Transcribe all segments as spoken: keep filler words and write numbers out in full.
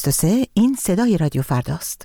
بیست و سه این صدای رادیو فرداست.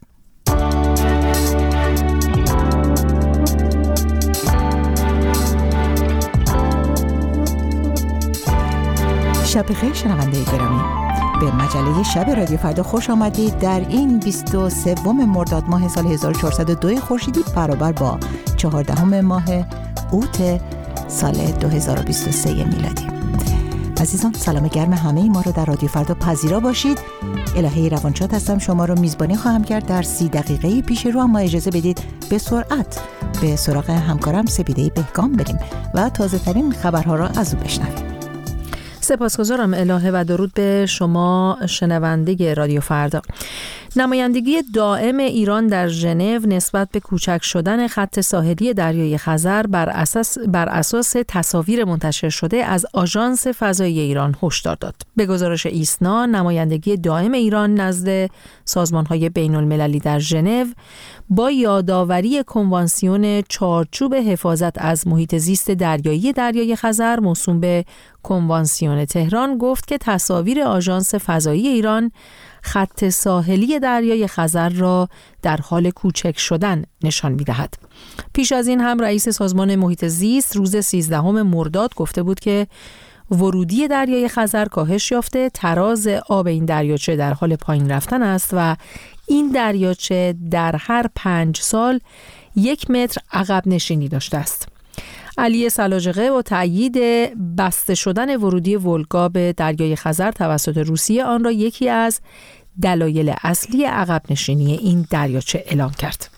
شب بخیر شنونده گرامی، به مجله شب رادیو فردا خوش آمدید. در این بیست و سه مرداد ماه سال هزار و چهارصد و دو خورشیدی برابر با چهاردهم ماه اوت سال دو هزار و بیست و سه میلادی. عزیزان، سلام گرم همه ما رو در رادیو فردا پذیرا باشید. الهه روانشاد هستم، شما رو میزبانی خواهم کرد در سی دقیقه پیش رو، اما اجازه بدید به سرعت به سراغ همکارم سپیده بهگام بریم و تازه ترین خبرها را از او بشنویم. سپاسگزارم الهه و درود به شما شنونده رادیو فردا. نمایندگی دائم ایران در ژنو نسبت به کوچک شدن خط ساحلی دریای خزر بر اساس بر اساس تصاویر منتشر شده از آژانس فضایی ایران هشدار داد. به گزارش ایسنا، نمایندگی دائم ایران نزد سازمان‌های بین‌المللی در ژنو با یادآوری کنوانسیون چارچوب حفاظت از محیط زیست دریایی دریای خزر موسوم به کنوانسیون تهران گفت که تصاویر آژانس فضایی ایران خط ساحلی دریای خزر را در حال کوچک شدن نشان می‌دهد. پیش از این هم رئیس سازمان محیط زیست روز سیزدهم مرداد گفته بود که ورودی دریای خزر کاهش یافته، تراز آب این دریاچه در حال پایین رفتن است و این دریاچه در هر پنج سال یک متر عقب نشینی داشته است. علی سلاجقه با تأیید بسته شدن ورودی ولگا به دریای خزر توسط روسیه آن را یکی از دلایل اصلی عقب نشینی این دریاچه اعلام کرد.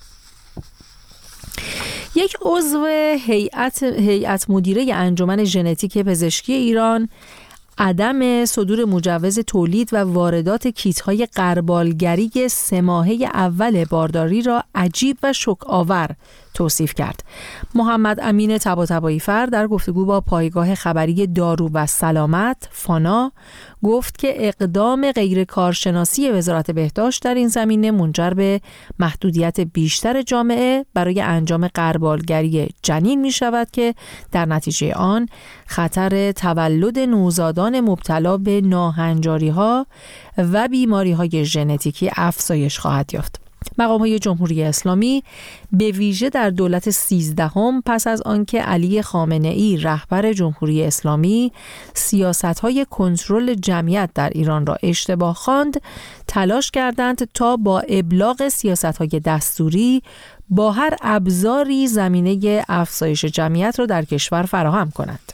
یک عضو هیئت هیئت مدیره انجمن ژنتیک پزشکی ایران عدم صدور مجوز تولید و واردات کیت‌های غربالگری سه ماهه اول بارداری را عجیب و شوک‌آور توصیف کرد. محمد امین طباطبایی فر در گفتگو با پایگاه خبری دارو و سلامت فانا گفت که اقدام غیر کارشناسی وزارت بهداشت در این زمینه منجر به محدودیت بیشتر جامعه برای انجام غربالگری جنین می شود که در نتیجه آن خطر تولد نوزادان مبتلا به ناهنجاری‌ها و بیماری‌های ژنتیکی افزایش خواهد یافت. مقام‌های جمهوری اسلامی به ویژه در دولت سیزدهم پس از آنکه علی خامنه‌ای رهبر جمهوری اسلامی سیاست‌های کنترل جمعیت در ایران را اشتباه خواند، تلاش کردند تا با ابلاغ سیاست‌های دستوری با هر ابزاری زمینه افزایش جمعیت را در کشور فراهم کنند.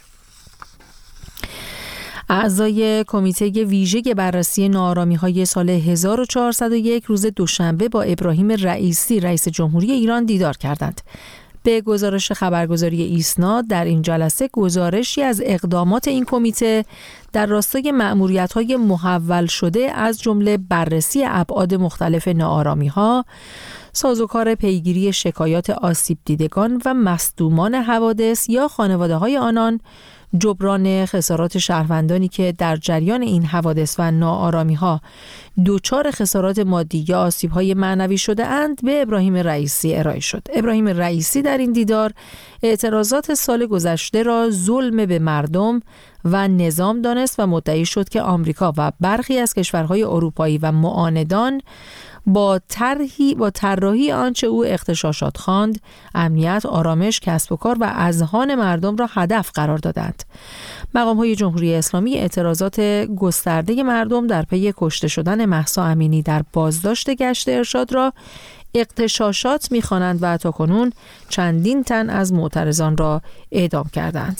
اعضای کمیته ویژه بررسی ناآرامی‌های سال هزار و چهارصد و یک روز دوشنبه با ابراهیم رئیسی رئیس جمهوری ایران دیدار کردند. به گزارش خبرگزاری ایسنا در این جلسه گزارشی از اقدامات این کمیته در راستای مأموریت‌های محول شده از جمله بررسی ابعاد مختلف ناآرامی‌ها، سازوکار پیگیری شکایات آسیب دیدگان و مصدومان حوادث یا خانواده‌های آنان، جبران خسارات شهروندانی که در جریان این حوادث و ناآرامی‌ها دچار خسارات مادی یا آسیب‌های معنوی شده اند به ابراهیم رئیسی ارائه شد. ابراهیم رئیسی در این دیدار اعتراضات سال گذشته را ظلم به مردم و نظام دانست و مدعی شد که آمریکا و برخی از کشورهای اروپایی و معاندان با طرحی با طراحی آنچه او اغتشاشات خواند، امنیت، آرامش، کسب و کار و اذهان مردم را هدف قرار دادند. مقام‌های جمهوری اسلامی اعتراضات گسترده مردم در پی کشته شدن مهسا امینی در بازداشت گشت ارشاد را اغتشاشات می‌خوانند و تاکنون چندین تن از معترضان را اعدام کردند.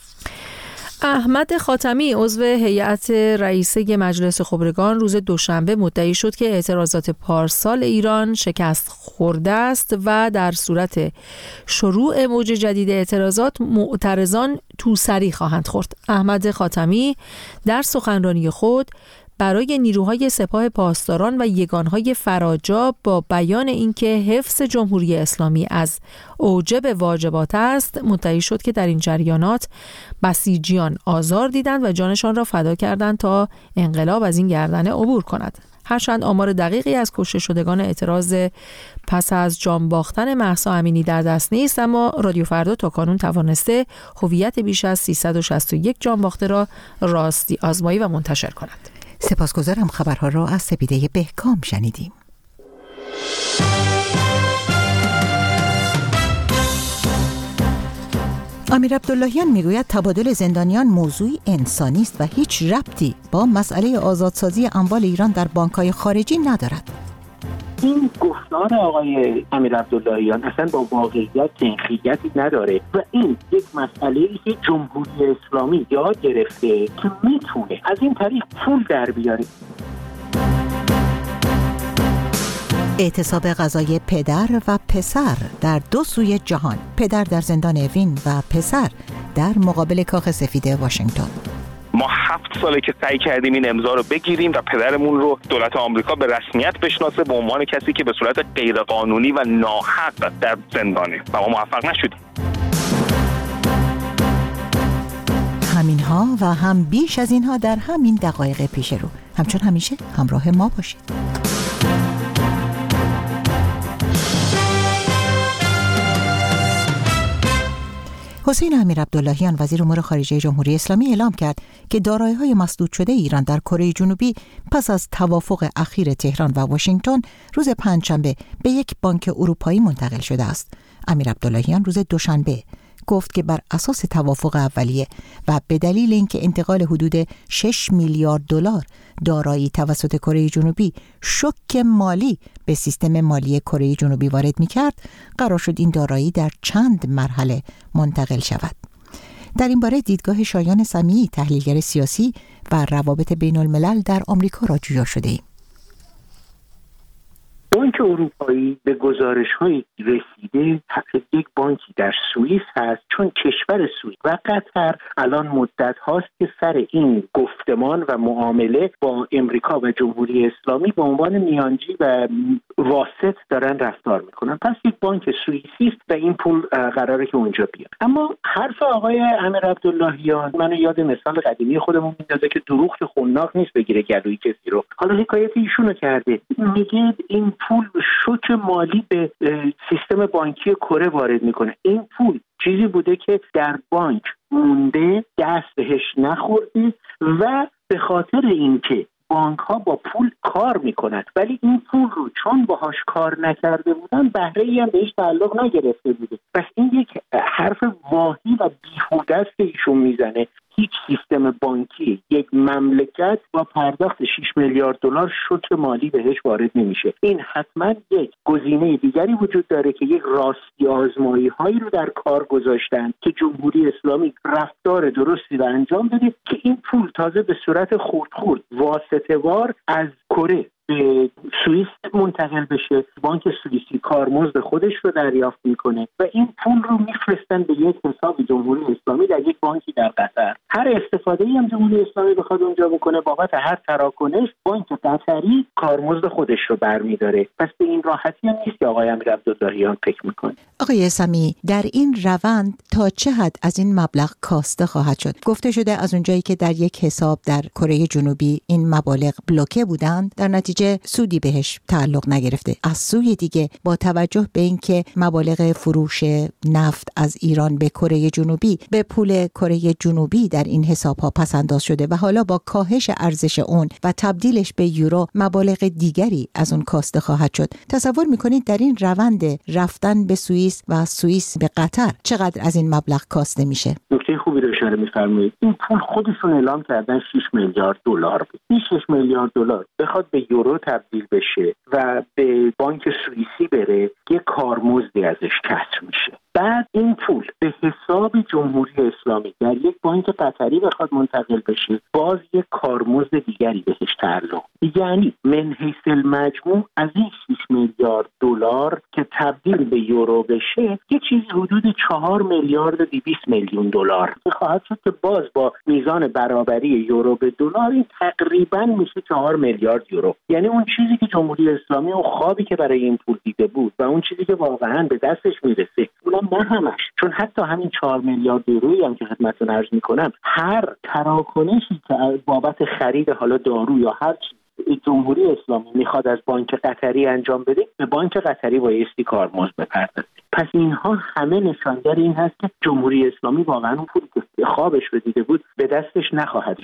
احمد خاتمی عضو هیئت رئیسه مجلس خبرگان روز دوشنبه مدعی شد که اعتراضات پارسال ایران شکست خورده است و در صورت شروع موج جدید اعتراضات معترضان توسری خواهند خورد. احمد خاتمی در سخنرانی خود برای نیروهای سپاه پاسداران و یگانهای فراجا با بیان اینکه حفظ جمهوری اسلامی از اوجب واجبات است، مدعی شد که در این جریانات بسیجیان آزار دیدند و جانشان را فدا کردند تا انقلاب از این گردنه عبور کند. هرچند آمار دقیقی از کشته شدگان اعتراض پس از جان باختن مهسا امینی در دست نیست، اما رادیو فردا تا کنون توانسته هویت بیش از سیصد و شصت و یک جان باخته را راستی آزمایی و منتشر کند. سپاسگزارم. خبرها را از سپیده بهکام شنیدیم. امیر عبداللهیان میگوید تبادل زندانیان موضوعی انسانی است و هیچ ربطی با مسئله آزادسازی اموال ایران در بانک‌های خارجی ندارد. این گفتار آقای امیر عبداللهیان اصلا با واقعیت تنخیتی نداره و این یک مسئله ای که جمهوری اسلامی یاد گرفته که میتونه از این طریق پول در بیاره. اعتصاب غذای پدر و پسر در دو سوی جهان، پدر در زندان اوین و پسر در مقابل کاخ سفید واشنگتن. ما هفت ساله که سعی کردیم این امضا رو بگیریم و پدرمون رو دولت آمریکا به رسمیت بشناسه به عنوان کسی که به صورت غیرقانونی و ناحق در زندانه و ما موفق نشدیم. همینها و هم بیش از اینها در همین دقایق پیش رو. همچون همیشه همراه ما باشید. حسین امیر عبداللهیان وزیر امور خارجه جمهوری اسلامی اعلام کرد که دارایی‌های مسدود شده ایران در کره جنوبی پس از توافق اخیر تهران و واشنگتن روز پنجشنبه به یک بانک اروپایی منتقل شده است. امیر عبداللهیان روز دوشنبه گفت که بر اساس توافق اولیه و به دلیل اینکه انتقال حدود شش میلیارد دلار دارایی توسط کره جنوبی شوک مالی به سیستم مالی کره جنوبی وارد می‌کرد، قرار شد این دارایی در چند مرحله منتقل شود. در این باره دیدگاه شایان سمیعی، تحلیلگر سیاسی و روابط بین الملل در آمریکا را جویا شده ایم. بانک اروپایی به گزارش‌های رسیده یک بانکی در سوئیس هست، چون کشور سوئیس و قطر الان مدت هاست که سر این گفتمان و معامله با امریکا و جمهوری اسلامی به عنوان میانجی و واسط دارن رفتار میکنن. پس یک بانک سوئیسی است و این پول قراره که اونجا بیاد. اما حرف آقای امیر عبداللهیان منو یاد مثال قدیمی خودمون میندازه که دروغ که خناق نیست بگیره گلوی کسی رو. حالا حکایت ایشونو کرده، میگه این پول شوک مالی به سیستم بانکی کره وارد میکنه. این پول چیزی بوده که در بانک مونده، دست بهش نخورده و به خاطر اینکه بانک ها با پول کار میکنند ولی این پول رو چون باهاش کار نکرده بودن بهره ای هم بهش تعلق نگرفته بوده. پس این یک حرف واهی و بیهوده است که ایشون میزنه. هیچ سیستم بانکی یک مملکت با پرداخت شش میلیارد دلار شوک مالی بهش وارد نمیشه. این حتما یک گزینه دیگری وجود داره که یک راستی آزمایی هایی رو در کار گذاشتن که جمهوری اسلامی رفتار درستی رو انجام بده که این پول تازه به صورت خورد خورد واسطه‌وار از کره به سوئیس منتقل بشه. بانک سوئیسی کارمزد خودش رو دریافت میکنه و این پول رو میفرستن به یک حساب جمهوری اسلامی در یک بانکی در قطر. هر استفاده‌ای هم جمهوری اسلامی بخواد اونجا بکنه بابت هر تراکنش بانک قطری کارمزد خودش رو برمیداره. پس به این راحتی هم نیست که آقای امیر عبداللهیان فکر میکنه. آقای سمیعی، در این روند تا چه حد از این مبلغ کاسته خواهد شد؟ گفته شده از اونجایی که در یک حساب در کره جنوبی این مبالغ بلوکه بودند در نتیجه سودی بهش تعلق نگرفته. از سوی دیگه با توجه به اینکه مبالغ فروش نفت از ایران به کره جنوبی به پول کره جنوبی در این حساب‌ها پس انداز شده و حالا با کاهش ارزش اون و تبدیلش به یورو مبالغ دیگری از اون کاسته خواهد شد. تصور می‌کنید در این روند رفتن به سوئیس و سوئیس به قطر چقدر از این مبلغ کاسته میشه؟ نکته خوبی رو اشاره می‌فرمایید. این پول خودشون اعلام کردن شش میلیارد دلار بود. این شش میلیارد دلار بخواد به یورو تبدیل بشه و به بانک سوئیسی بره یک کارمزدی ازش کسر میشه. بعد این پول به حساب جمهوری اسلامی در یک بانک قطری بخواد منتقل بشه باز یک کارمزد دیگری بهش تعلق. یعنی من حیث المجموع از این شش میلیارد دلار که تبدیل به یورو بشه یه چیزی حدود چهار میلیارد و دویست میلیون دلار خواهد شد که باز با میزان برابری یورو به دلار این تقریبا میشه چهار میلیارد یورو. یعنی اون چیزی که جمهوری اسلامی و خوابی که برای این پول دیده بود و اون چیزی که واقعا به دستش میرسه اونم نه همش، چون حتی همین چهار میلیارد یورویی هم که خدمتتون عرض میکنم هر تراکنشی که بابت خرید حالا دارو یا هر چیز جمهوری اسلامی میخواد از بانک قطری انجام بده به بانک قطری بایستی کارمزد بپردازه. پس اینها همه نشانگر این هست که جمهوری اسلامی واقعا اون پولی که خوابش رو دیده بود به دستش نخواهد رسید.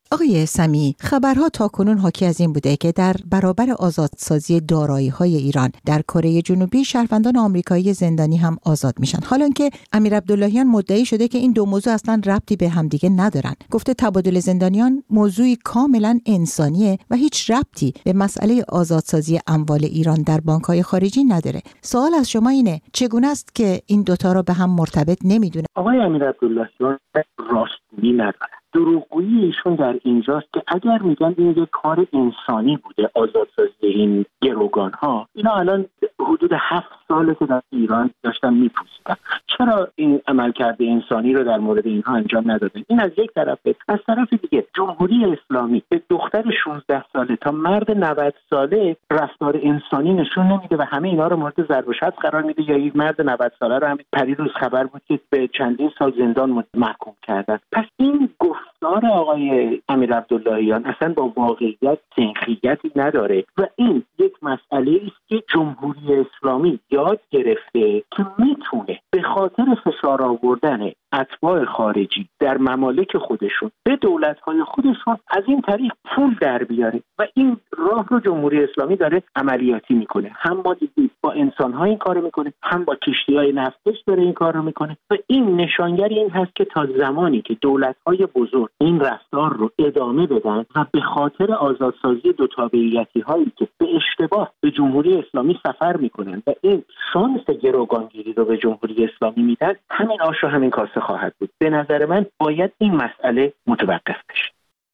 آقای سمیعی، خبرها تاکنون حاکی از این بوده که در برابر آزادسازی دارایی‌های ایران در کره جنوبی شهروندان آمریکایی زندانی هم آزاد میشن. حالا که امیر عبداللهیان مدعی شده که این دو موضوع اصلا ربطی به همدیگه ندارن. گفته تبادل زندانیان موضوعی کاملا انسانیه و هیچ ربطی به مسئله آزادسازی اموال ایران در بانک‌های خارجی نداره. سوال از شما اینه چگونه است که این دوتا رو به هم مرتبط نمیدونه؟ آقای امیر عبداللهیان راستگویی نداره. دروغگویی ایشون در اینجاست که اگر میگن این یک کار انسانی بوده آزادسازی این گروگان ها، اینا الان حدود هفت ساله که در ایران داشتن میپوسیدن. چرا این عملکرد انسانی رو در مورد اینها انجام ندادن؟ این از یک طرفه. از طرف دیگه جمهوری اسلامی به دختر شانزده ساله تا مرد نود ساله رفتار انسانی نشون نمیده و همه اینا رو مورد ضرب و شتم قرار میده. یا یک مرد نود ساله رو همین پریروز خبر بود که به چندین سال زندان محکوم کردن. پس این گفتار آقای امیر عبداللهیان اصلا با واقعیت سنخیتی نداره و این یک مسئله است که جمهوری اسلامی یاد گرفته که میتونه به خاطر فشار آوردن اتباع خارجی در ممالک خودشون به دولت‌های خودشون از این طریق پول در بیاره و این راه رو جمهوری اسلامی داره عملیاتی میکنه. هم با با انسان‌ها این کارو میکنه، هم با کشتی‌های نفتکش داره این کارو میکنه و این نشانگر این هست که تا زمانی که دولت‌های بزرگ این رفتار رو ادامه بدن و به خاطر آزادسازی دو تابعیتی‌هایی که به اشتباه به جمهوری اسلامی سفر میکنن و این شانس گروگانگیری رو به جمهوری اسلامی میدن، همین آش و همین کاسه خواهد بود. به نظر من باید این مسئله متوقف بشه.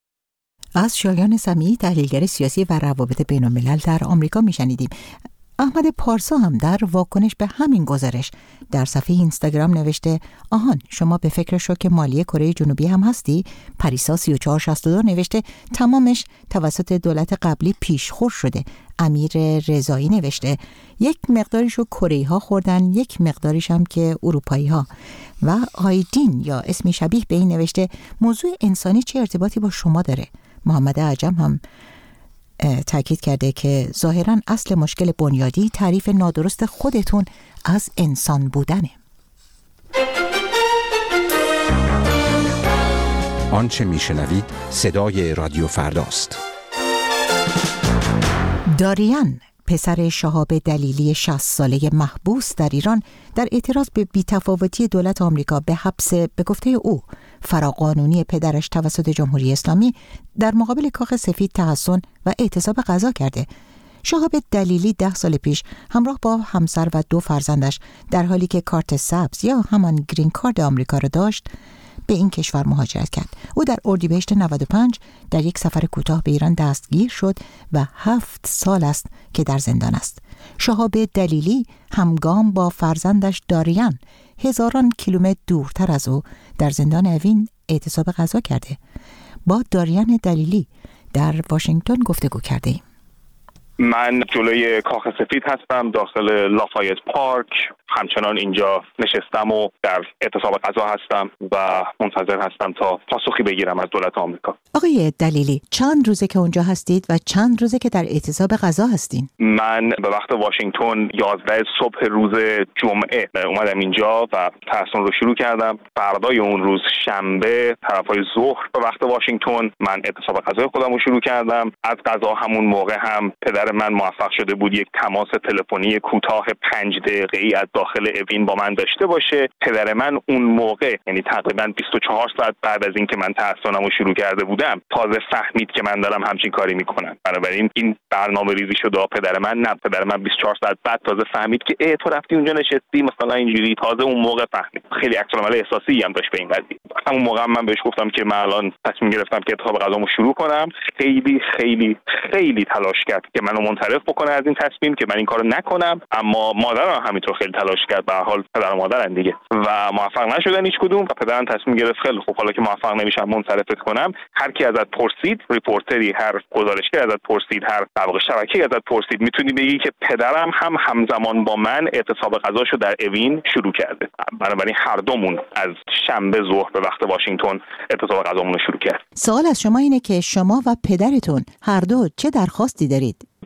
از شایان سمیعی، تحلیلگر سیاسی و روابط بین الملل در آمریکا میشنیدیم. احمد پارسا هم در واکنش به همین گزارش در صفحه اینستاگرام نوشته: آهان شما به فکر شوک مالی کره جنوبی هم هستی؟ پریسا سی و چهار شصت و دو نوشته تمامش توسط دولت قبلی پیشخور شده. امیر رضایی نوشته یک مقداریشو کره ها خوردن، یک مقداریش هم که اروپایی ها. و آیدین یا اسمی شبیه به این نوشته موضوع انسانی چه ارتباطی با شما داره؟ محمد عجم هم تاکید کرده که ظاهراً اصل مشکل بنیادی تعریف نادرست خودتون از انسان بودنه. آنچه میشنوید صدای رادیو فرداست. داریان، پسر شهاب دلیلی شصت ساله محبوس در ایران، در اعتراض به بی‌تفاوتی دولت آمریکا به حبس به گفته او فراقانونی پدرش توسط جمهوری اسلامی در مقابل کاخ سفید تحصن و اعتصاب غذا کرده. شهاب دلیلی ده سال پیش همراه با همسر و دو فرزندش در حالی که کارت سبز یا همان گرین کارت آمریکا را داشت به این کشور مهاجرت کرد. او در اردیبهشت نود و پنج در یک سفر کوتاه به ایران دستگیر شد و هفت سال است که در زندان است. شهاب دلیلی همگام با فرزندش داریان هزاران کیلومتر دورتر از او در زندان اوین اعتصاب غذا کرده. با داریان دلیلی در واشنگتن گفتگو کرده ایم. من جلوی کاخ سفید هستم، داخل لافایت پارک. همچنان اینجا نشستم و در اعتصاب غذا هستم و منتظر هستم تا پاسخی بگیرم از دولت آمریکا. آقای دلیلی، چند روزه که اونجا هستید و چند روزه که در اعتصاب غذا هستین؟ من به وقت واشنگتن یازده صبح روز جمعه اومدم اینجا و تحصن رو شروع کردم. فردای اون روز شنبه طرفای ظهر به وقت واشنگتن من اعتصاب غذای خودم رو شروع کردم. از غذا همون موقع هم پدر من موفق شده بود یک تماس تلفنی کوتاه پنج دقیقه‌ای از داخل اوین با من داشته باشه. پدر من اون موقع، یعنی تقریبا بیست و چهار ساعت بعد از اینکه من تحصنمو شروع کرده بودم، تازه فهمید که من دارم همچین کاری میکنم. بنابراین این برنامه ریزی شده. پدر من نه، پدر من بیست و چهار ساعت بعد تازه فهمید که ای تو رفتی اونجا نشستی مثلا اینجوری. تازه اون موقع فهمید. خیلی عکس العمل احساسی هم داشت به این قضیه. همون موقع من بهش گفتم که من الان تصمیم گرفتم که اعتصاب غذامو شروع کنم. خیلی خیلی خیلی تلاش کرد که منو منصرف بکنه از این تصمیم که من این کارو نکنم، اما مادرم همینطور خیلی تلاش کرد. به هر حال پدر و مادرن دیگه و موفق نشدن هیچ کدوم. و پدرم تصمیم گرفت خیلی خب حالا که موفق نمیشم منصرفت کنم. هر کی ازت پرسید، ریپورتری، هر گزارشگر ازت پرسید، هر در واقع شبکه‌ای ازت پرسید، میتونی بگی که پدرم هم همزمان با من اعتصاب غذاشو در اوین شروع کرده. بنابراین هر دومون از شنبه ظهر به وقت واشنگتن اعتصاب غذامون رو شروع کرد. سوال از شما اینه که شما و پدرتون هر دو چه درخواستی دارید؟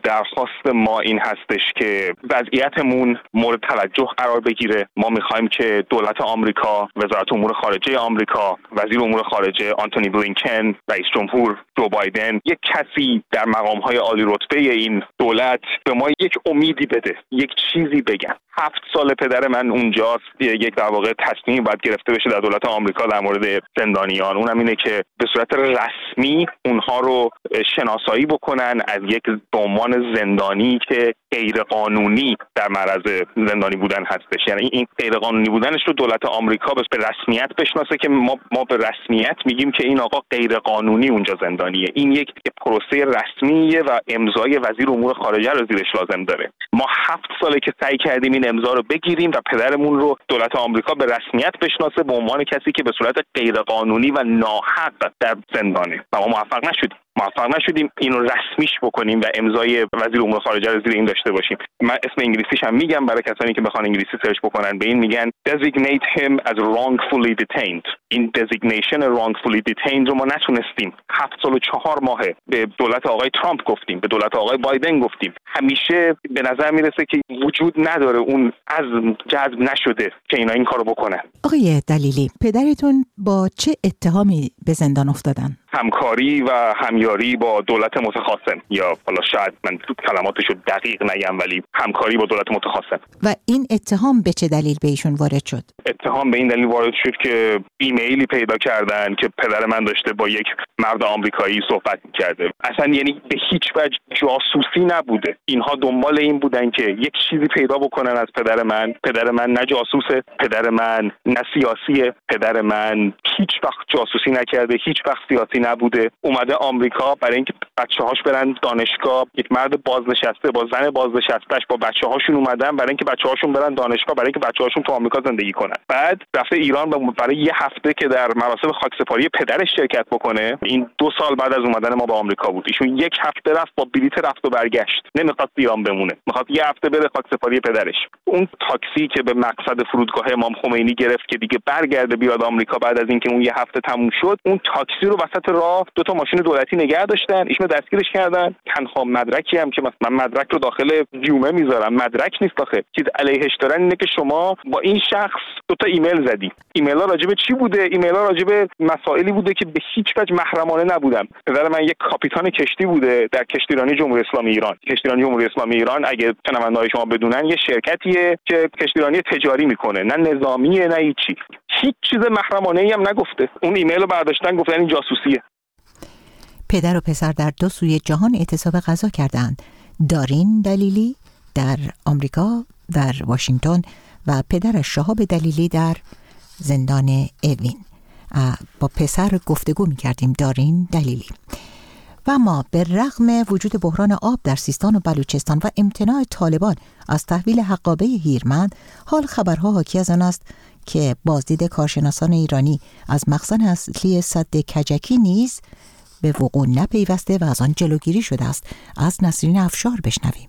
درخواست ما این هستش که وضعیتمون مورد توجه قرار بگیره. ما میخوایم که دولت آمریکا، وزارت امور خارجه آمریکا، وزیر امور خارجه آنتونی بلینکن، رئیس جمهور جو بایدن، یک کسی در مقام‌های عالی رتبه این دولت به ما یک امیدی بده، یک چیزی بگن. هفت سال پدر من اونجاست، یک در واقع تصمیم باید گرفته بشه در دولت آمریکا در مورد زندانیان. اونم اینه که به صورت رسمی اونها رو شناسایی بکنن از یک به عنوان زندانی که غیر قانونی در معرض زندانی بودن هستش. یعنی این غیر قانونی بودنش رو دولت آمریکا به رسمیت بشناسه که ما ما به رسمیت میگیم که این آقا غیر قانونی اونجا زندانیه. این یک پروسه رسمیه و امضای وزیر امور خارجه رو زیرش لازم داره. ما هفت ساله که سعی کردیم این امضا رو بگیریم و پدرمون رو دولت آمریکا به رسمیت بشناسه به عنوان کسی که به صورت غیر قانونی و ناحق در زندانه و ما موفق نشدیم. موفق نشدیم اینو رسمیش بکنیم و امضای وزیر امور خارجه رو زیر این داشته باشیم. من اسم انگلیسیش هم میگم برای کسانی که بخوان انگلیسی سرچ بکنن، به این میگن designate him as wrongfully detained. این designation wrongfully detained رو ما نتونستیم. هفت سال و چهار ماهه به دولت آقای ترامپ گفتیم، به دولت آقای بایدن گفتیم. همیشه به نظر میرسه که وجود نداره، اون عزم جذب نشده که اینا این کارو بکنن. آقای دلیلی، پدرتون با چه اتهامی به زندان افتادن؟ همکاری و همیاری با دولت متخاصم، یا حالا شاید من کلماتشو دقیق نگم ولی همکاری با دولت متخاصم. و این اتهام به چه دلیل به ایشون وارد شد؟ اتهام به این دلیل وارد شد که ایمیلی پیدا کردن که پدر من داشته با یک مرد آمریکایی صحبت می‌کرده. اصلا یعنی به هیچ وجه جاسوسی نبوده. اینها دنبال این بودن که یک چیزی پیدا بکنن از پدر من. پدر من نه جاسوسه، پدر من نه سیاسیه، پدر من هیچ وقت جاسوسی نکرده، هیچ وقت سیاسی نبوده. اومده آمریکا برای اینکه بچه‌هاش برن دانشگاه. یک مرد بازنشسته با زن بازنشسته‌اش با بچه‌هاشون اومدن برای اینکه بچه‌هاشون برن دانشگاه، برای اینکه بچه‌هاشون تو آمریکا زندگی کنن. بعد رفته ایران برای یه هفته که در مراسم خاکسپاری پدرش شرکت بکنه. این دو سال بعد از اومدن ما به آمریکا بود. ایشون یک هفته رفت با بلیط رفت و برگشت. نمیخواد ایران بمونه. میخواد یه هفته بره خاکسپاری پدرش. اون تاکسی که به مقصد فرودگاه امام خمینی گرفت که دیگه برگرده بیاد آمریکا بعد از اینکه اون یه هفته تموم شد، اون تاکسی رو وسط راه دو تا ماشین دولتی نگه داشتن، ایشونو دستگیرش کردن. تنها مدرکی هم که مثلا مدرک رو داخل جیومه میذارم، مدرک نیست آخه. چیز علیهش دارن اینه که شما با این شخص دو تا ایمیل زدی. ایمیل‌ها راجع به چی بوده؟ ایمیل‌ها راجع به مسائلی بوده که به هیچ وجه محرمانه نبودن. پدر من یک کاپیتان کشتی بوده در کشتیرانی جمهوری اسلامی ایران. کشتیرانی جمهوری اسلامی ایران اگه شنونده‌های شما بدونن یه شرکتیه که کشتیرانی تجاری میکنه، نه نظامیه نه هیچی. هیچ چیز محرمانه‌ای هم نگفته. اون ایمیل رو برداشتن گفتن این جاسوسیه. پدر و پسر در دو سوی جهان اعتصاب غذا کردند. دارین دلیلی در آمریکا در واشنگتن و پدرش شهاب دلیلی در زندان اوین. با پسر گفتگو می‌کردیم. دارین دلیلی. و ما به رغم وجود بحران آب در سیستان و بلوچستان و امتناع طالبان از تحویل حقابه هیرمند، حال خبرها حاکی از آن است که بازدید کارشناسان ایرانی از مخزن اصلی سد کجکی نیز به وقوع نپیوسته و از آن جلوگیری شده است. از نسرین افشار بشنویم.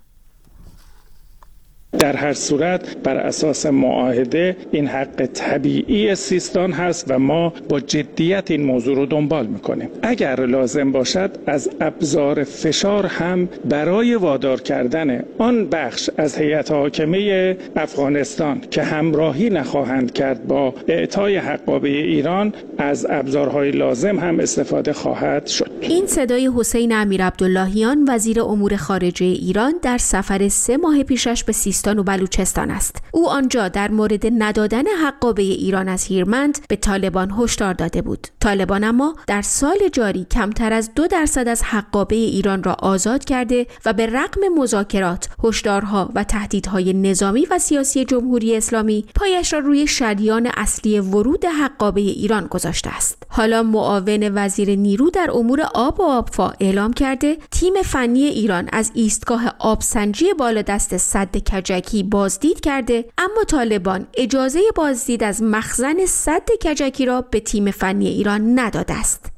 در هر صورت بر اساس معاهده این حق طبیعی سیستان هست و ما با جدیت این موضوع رو دنبال میکنیم. اگر لازم باشد از ابزار فشار هم برای وادار کردن آن بخش از هیئت حاکمه افغانستان که همراهی نخواهند کرد با اعطای حقابه ایران، از ابزارهای لازم هم استفاده خواهد شد. این صدای حسین امیرعبداللهیان وزیر امور خارجه ایران در سفر سه ماه پیشش به سیستان و بلوچستان است. او آنجا در مورد ندادن حقابه ایران از هیرمند به طالبان هشدار داده بود. طالبان اما در سال جاری کمتر از دو درصد از حقابه ایران را آزاد کرده و به رغم مذاکرات، هشدارها و تهدیدهای نظامی و سیاسی جمهوری اسلامی پایش را روی شریان اصلی ورود حقابه ایران گذاشته است. حالا معاون وزیر نیرو در امور آب و آبفا اعلام کرده تیم فنی ایران از ایستگاه آبسنجی بالادست سد کجکی بازدید کرده، اما طالبان اجازه بازدید از مخزن سد کجکی را به تیم فنی ایران نداده است.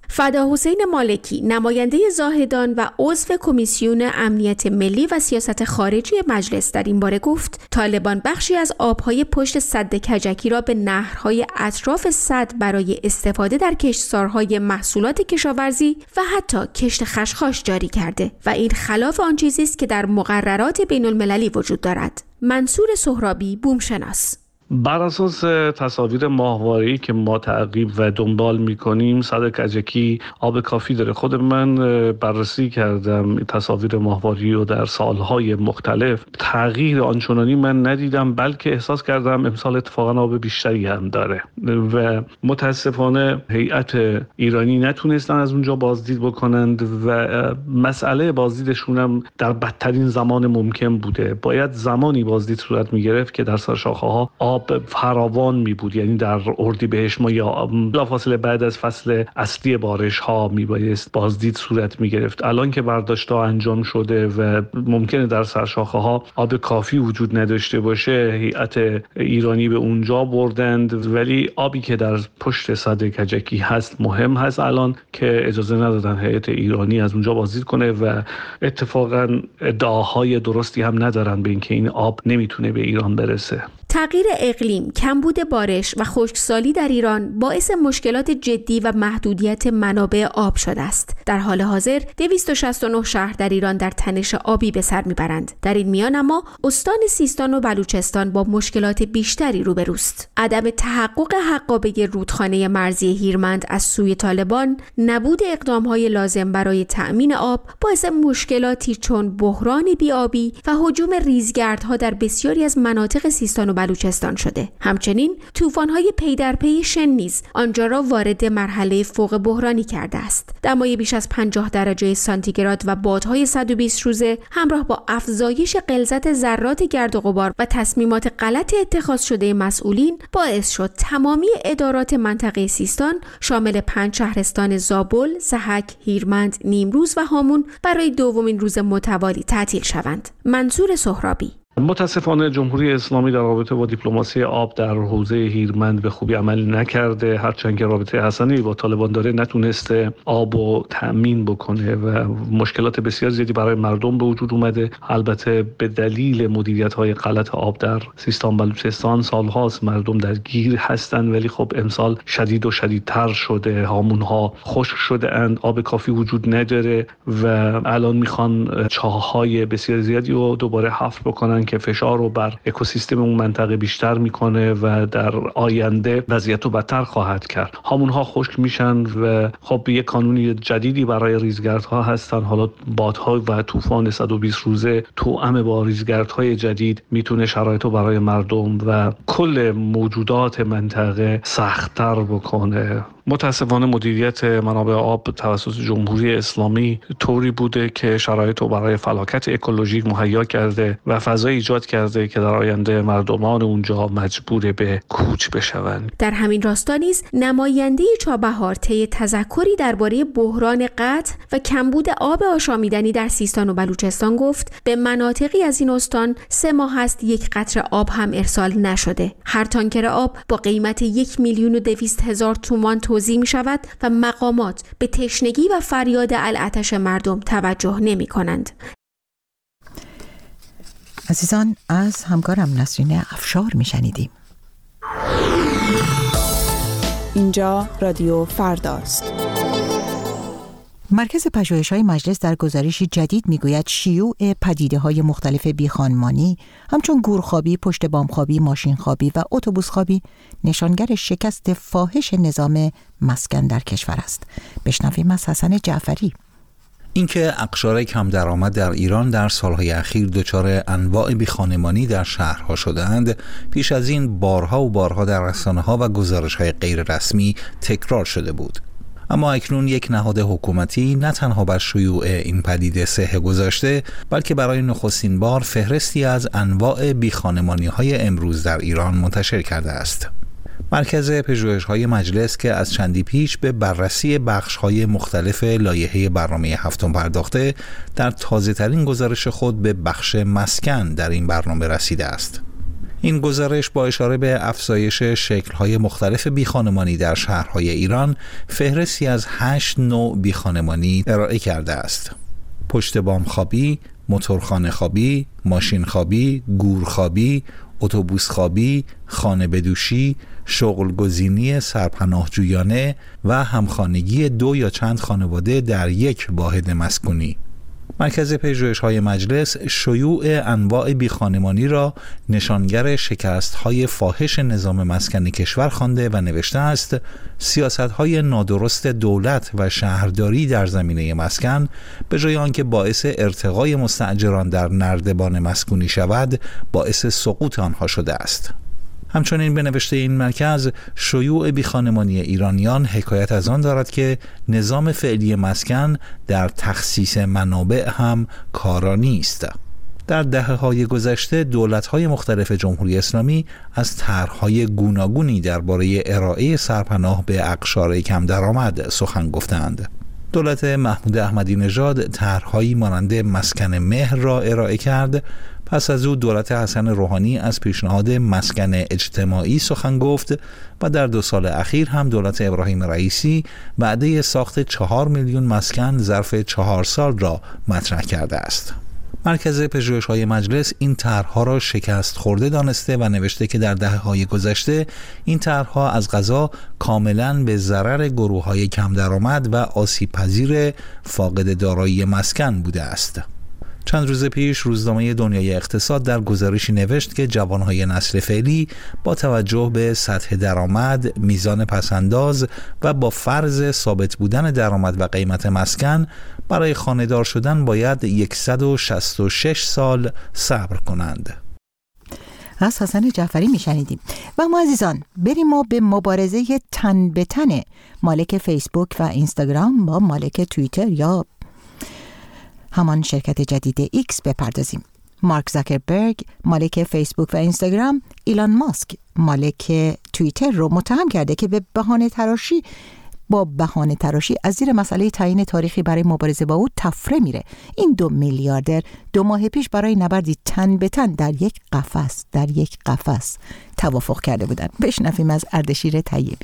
فدا حسین مالکی، نماینده زاهدان و عضو کمیسیون امنیت ملی و سیاست خارجی مجلس در این باره گفت طالبان بخشی از آبهای پشت سد کجکی را به نهرهای اطراف سد برای استفاده در کشتزارهای محصولات کشاورزی و حتی کشت خشخاش جاری کرده و این خلاف آن چیزی است که در مقررات بین المللی وجود دارد. منصور سهرابی، بومشناس: بر اساس تصاویر ماهواره‌ای که ما تعقیب و دنبال می‌کنیم، سد کجکی آب کافی داره. خود من بررسی کردم تصاویر ماهواره‌ای رو در سالهای مختلف. تغییر آنچنانی من ندیدم، بلکه احساس کردم امسال اتفاقا آب بیشتری هم داره و متاسفانه هیئت ایرانی نتونستن از اونجا بازدید بکنند و مسئله بازدیدشون هم در بدترین زمان ممکن بوده. باید زمانی بازدید صورت می‌گرفت که در سرشاخه‌ها آب فراوان می بود، یعنی در اردیبهشت ما یا بلافاصله بعد از فصل اصلی بارش ها می بایست بازدید صورت می گرفت. الان که برداشت ها انجام شده و ممکنه در سرشاخه ها آب کافی وجود نداشته باشه، هیئت ایرانی به اونجا بردند، ولی آبی که در پشت سد کجکی هست مهم هست الان که اجازه ندادن هیئت ایرانی از اونجا بازدید کنه و اتفاقا ادعاهای درستی هم ندارن به اینکه این آب نمیتونه به ایران برسه. تغییر اقلیم، کمبود بارش و خشکسالی در ایران باعث مشکلات جدی و محدودیت منابع آب شده است. در حال حاضر دویست و شصت و نه شهر در ایران در تنش آبی به سر میبرند. در این میان اما استان سیستان و بلوچستان با مشکلات بیشتری روبروست. عدم تحقق حقابه رودخانه مرزی هیرمند از سوی طالبان، نبود اقدام‌های لازم برای تأمین آب باعث مشکلاتی چون بحران بی‌آبی و هجوم ریزگردها در بسیاری از مناطق سیستان و بلوچستان شده. همچنین طوفان‌های پی در پی شن نیز آنجا را وارد مرحله فوق بحرانی کرده است. دمای بیش از پنجاه درجه سانتیگراد و بادهای صد و بیست روزه همراه با افزایش غلظت ذرات گرد و غبار و تصمیمات غلط اتخاذ شده مسئولین باعث شد تمامی ادارات منطقه سیستان شامل پنج شهرستان زابل، ضحک، هیرمند، نیمروز و هامون برای دومین روز متوالی تعطیل شوند. منصور سهرابی: متاسفانه جمهوری اسلامی در رابطه با دیپلماسی آب در حوزه هیرمند به خوبی عمل نکرده، هرچند که رابطه حسنی با طالبان داره نتونسته آب رو تأمین بکنه و مشکلات بسیار زیادی برای مردم به وجود اومده. البته به دلیل مدیریت‌های غلط آب در سیستان بلوچستان سالهاست مردم درگیر هستن، ولی خب امسال شدید و شدیدتر شده، هامون‌ها خشک شده اند، آب کافی وجود نداره و الان میخوان چاه‌های بسیار زیادی رو دوباره حفر بکنن که فشار رو بر اکوسیستم اون منطقه بیشتر میکنه و در آینده وضعیت رو بدتر خواهد کرد. هامونها خشک میشن و خب یک کانونی جدیدی برای ریزگردها هستن. حالا بادها و طوفان صد و بیست روزه توأم با ریزگردهای جدید میتونه شرایط رو برای مردم و کل موجودات منطقه سخت‌تر بکنه. متاسفانه مدیریت منابع آب توسط جمهوری اسلامی طوری بوده که شرایط رو برای فلاکت اکولوژیک مهیا کرده و فضای ایجاد کرده که در آینده مردمان اونجا مجبور به کوچ بشوند. در همین راستا نیز نماینده چابهار طی تذکری درباره بحران قطع و کمبود آب آشامیدنی در سیستان و بلوچستان گفت به مناطقی از این استان سه ماه است یک قطره آب هم ارسال نشده. هر تانکر آب با قیمت یک میلیون و دویست هزار تومان توزیع می شود و مقامات به تشنگی و فریاد العطش مردم توجه نمی کنند. عزیزان، از همکارم نسرین افشار می شنیدیم. اینجا رادیو فرداست. مرکز پژوهش‌های مجلس در گزارشی جدید میگوید شیوع پدیده‌های مختلف بیخانمانی همچون گورخوابی، پشت بام خوابی، ماشین خوابی و اتوبوس خوابی نشانگر شکست فاحش نظام مسکن در کشور است. بشنویم از حسن جعفری. اینکه اقشار کم درآمد در ایران در سالهای اخیر دچار انواع بیخانمانی در شهرها شدند، پیش از این بارها و بارها در رسانه‌ها و گزارش‌های غیر رسمی تکرار شده بود. اما اکنون یک نهاد حکومتی نه تنها بر شیوع این پدیده صحه گذاشته، بلکه برای نخستین بار فهرستی از انواع بیخانمانی‌های امروز در ایران منتشر کرده است. مرکز پژوهش‌های مجلس که از چندی پیش به بررسی بخش‌های مختلف لایحه برنامه هفتم پرداخته، در تازه‌ترین گزارش خود به بخش مسکن در این برنامه رسیده است. این گزارش با اشاره به افزایش شکل‌های مختلف بیخانمانی در شهرهای ایران فهرستی از هشت نوع بیخانمانی ارائه کرده است. پشت بام خوابی، موتورخانه خوابی، ماشین خوابی، گور خوابی، اتوبوس خوابی، خانه بدوشی، شغل گزینی سرپناهجویانه و همخانگی دو یا چند خانواده در یک واحد مسکونی. مرکز پژوهش‌های مجلس شیوع انواع بیخانمانی را نشانگر شکست‌های فاحش نظام مسکنی کشور خوانده و نوشته است سیاست‌های نادرست دولت و شهرداری در زمینه مسکن به جای آنکه باعث ارتقای مستاجران در نردبان مسکونی شود، باعث سقوط آنها شده است. همچنین به نوشته این مرکز شیوع بیخانمانی ایرانیان حکایت از آن دارد که نظام فعلی مسکن در تخصیص منابع هم کارا نیست. در دهه‌های گذشته دولت‌های مختلف جمهوری اسلامی از طرح‌های گوناگونی درباره ارائه سرپناه به اقشار کم درآمد سخن گفتند. دولت محمود احمدی نژاد طرح‌هایی مانند مسکن مهر را ارائه کرد. پس از او دولت حسن روحانی از پیشنهاد مسکن اجتماعی سخن گفت و در دو سال اخیر هم دولت ابراهیم رئیسی وعده ساخت چهار میلیون مسکن ظرف چهار سال را مطرح کرده است. مرکز پژوهش‌های مجلس این طرح‌ها را شکست خورده دانسته و نوشته که در دهه‌های گذشته این طرح‌ها از قضا کاملاً به ضرر گروه‌های کم درآمد و آسیب‌پذیر فاقد دارایی مسکن بوده است. چند روز پیش روزنامه دنیای اقتصاد در گزارشی نوشت که جوانهای نسل فعلی با توجه به سطح درآمد، میزان پسنداز و با فرض ثابت بودن درآمد و قیمت مسکن برای خانه‌دار شدن باید صد و شصت و شش سال صبر کنند. از حسن جعفری میشنیدیم. و ما عزیزان بریم ما به مبارزه تن به تن مالک فیسبوک و اینستاگرام با مالک توییتر یا همان شرکت جدید ایکس بپردازیم. مارک زاکربرگ مالک فیسبوک و اینستاگرام ایلان ماسک مالک توییتر رو متهم کرده که به بهانه تراشی با بهانه تراشی از زیر مسئله تعیین تاریخی برای مبارزه با او تفره میره. این دو میلیاردر دو ماه پیش برای نبردی تن به تن در یک قفس در یک قفس توافق کرده بودند. بشنویم از اردشیر طیبی.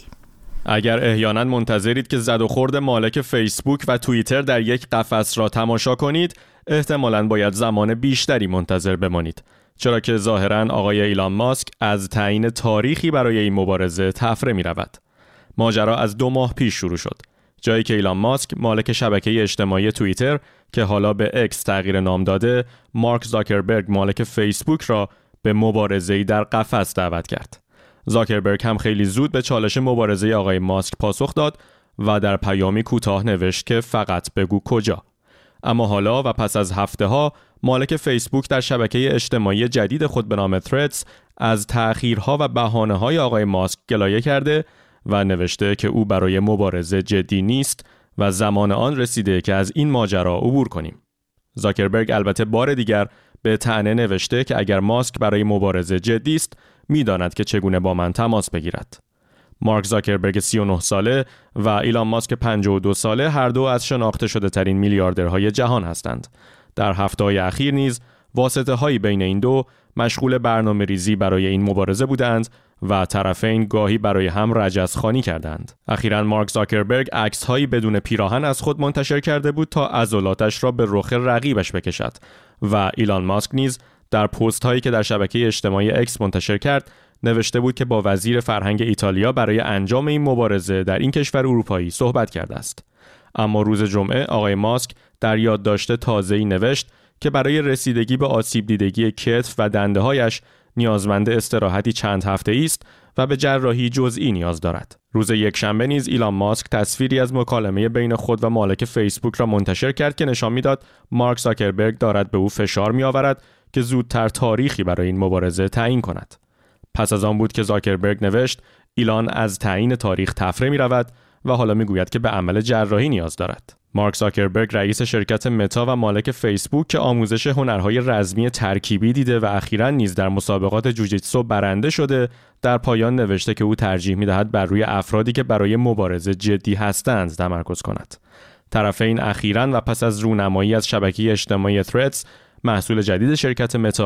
اگر احیانا منتظرید که زد و خورد مالک فیسبوک و توییتر در یک قفس را تماشا کنید، احتمالاً باید زمان بیشتری منتظر بمانید، چرا که ظاهراً آقای ایلان ماسک از تعیین تاریخی برای این مبارزه تفره می رود. ماجرا از دو ماه پیش شروع شد، جایی که ایلان ماسک مالک شبکه اجتماعی توییتر که حالا به اکس تغییر نام داده، مارک زاکربرگ مالک فیسبوک را به مبارزه‌ای در قفس دعوت کرد. زاکربرگ هم خیلی زود به چالش مبارزه آقای ماسک پاسخ داد و در پیامی کوتاه نوشت که فقط بگو کجا. اما حالا و پس از هفته ها مالک فیسبوک در شبکه اجتماعی جدید خود به نام Threads از تأخیرها و بهانه‌های آقای ماسک گلایه کرده و نوشته که او برای مبارزه جدی نیست و زمان آن رسیده که از این ماجرا عبور کنیم. زاکربرگ البته بار دیگر به طعنه نوشته که اگر ماسک برای مبارزه جدی است می‌داند که چگونه با من تماس بگیرد. مارک زاکربرگ سی و نه ساله و ایلان ماسک پنجاه و دو ساله هر دو از شناخته شده ترین میلیاردرهای جهان هستند. در هفته‌های اخیر نیز واسطه‌هایی بین این دو مشغول برنامه‌ریزی برای این مبارزه بودند و طرفین گاهی برای هم رجزخوانی کردند. اخیراً مارک زاکربرگ عکس‌هایی بدون پیراهن از خود منتشر کرده بود تا عضلاتش را به رخ رقیبش بکشد و ایلان ماسک نیز در پست هایی که در شبکه اجتماعی اکس منتشر کرد نوشته بود که با وزیر فرهنگ ایتالیا برای انجام این مبارزه در این کشور اروپایی صحبت کرده است. اما روز جمعه آقای ماسک در یادداشت تازه‌ای نوشت که برای رسیدگی به آسیب دیدگی کتف و دنده هایش نیازمند استراحتی چند هفته‌ای است و به جراحی جزئی نیاز دارد. روز یکشنبه نیز ایلان ماسک تصویری از مکالمه بین خود و مالک فیسبوک را منتشر کرد که نشان می‌داد مارک زاکربرگ دارد به او فشار می‌آورد که زودتر تاریخی برای این مبارزه تعیین کند. پس از آن بود که زاکربرگ نوشت ایلان از تعیین تاریخ تفره می رود و حالا می گوید که به عمل جراحی نیاز دارد. مارک زاکربرگ رئیس شرکت متا و مالک فیسبوک که آموزش هنرهای رزمی ترکیبی دیده و اخیراً نیز در مسابقات جوجیتسو برنده شده، در پایان نوشته که او ترجیح می دهد بر روی افرادی که برای مبارزه جدی هستند تمرکز کند. طرفین اخیراً و پس از رونمایی از شبکه اجتماعی Threads محصول جدید شرکت متا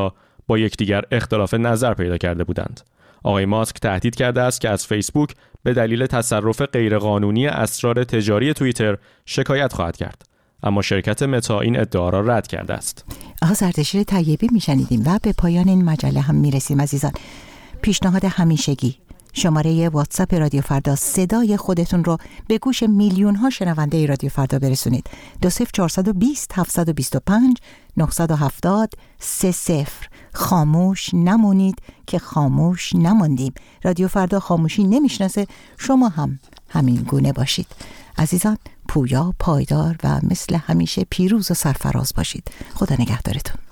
با یکدیگر اختلاف نظر پیدا کرده بودند. آقای ماسک تهدید کرده است که از فیسبوک به دلیل تصرف غیرقانونی اسرار تجاری توییتر شکایت خواهد کرد. اما شرکت متا این ادعا را رد کرده است. آقا زردشیر طیبی میشنیدیم و به پایان این مجله هم میرسیم عزیزان. پیشنهاد همیشگی، شماره واتساپ رادیو فردا، صدای خودتون رو به گوش میلیون ها شنونده رادیو فردا برسونید. دو صفر چهارصد و بیست هفتصد و بیست و پنج نهصد و هفتاد سه صفر. خاموش نمونید که خاموش نماندیم. رادیو فردا خاموشی نمیشناسه، شما هم همین گونه باشید. عزیزان، پویا، پایدار و مثل همیشه پیروز و سرفراز باشید. خدا نگهدارتون.